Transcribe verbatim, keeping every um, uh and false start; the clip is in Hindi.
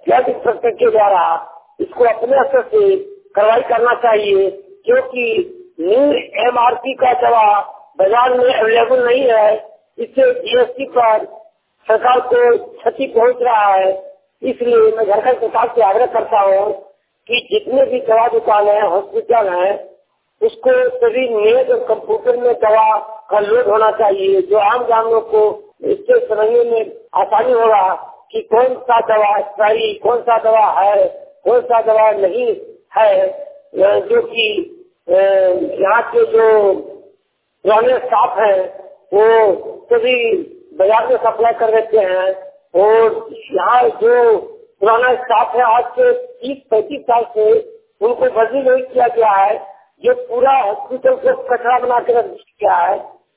हेल्थ इंस्पेक्टर के द्वारा इसको अपने स्तर से कार्रवाई करना चाहिए, क्योंकि न्यू एमआरपी का दवा बाजार में अवेलेबल नहीं है। इससे जीएसटी पर सरकार को क्षति पहुंच रहा है। इसलिए मैं झारखंड सरकार से आग्रह करता हूँ कि जितने भी दवा दुकान है, हॉस्पिटल है, उसको सभी नेट और कंप्यूटर में दवा का लोड होना चाहिए, जो आम जानवरों को इससे समझने में आसानी होगा कि कौन सा दवा एक्सपायरी, कौन सा दवा है, कौन सा दवा नहीं है। जो कि यहाँ के जो पुराने स्टाफ है वो सभी बाजार में सप्लाई कर देते हैं, और यहाँ जो पुराना स्टाफ है आज से तीस पैंतीस साल से उनको बदली नहीं किया गया है, जो पूरा हॉस्पिटल को कचरा बना के रख दिया है।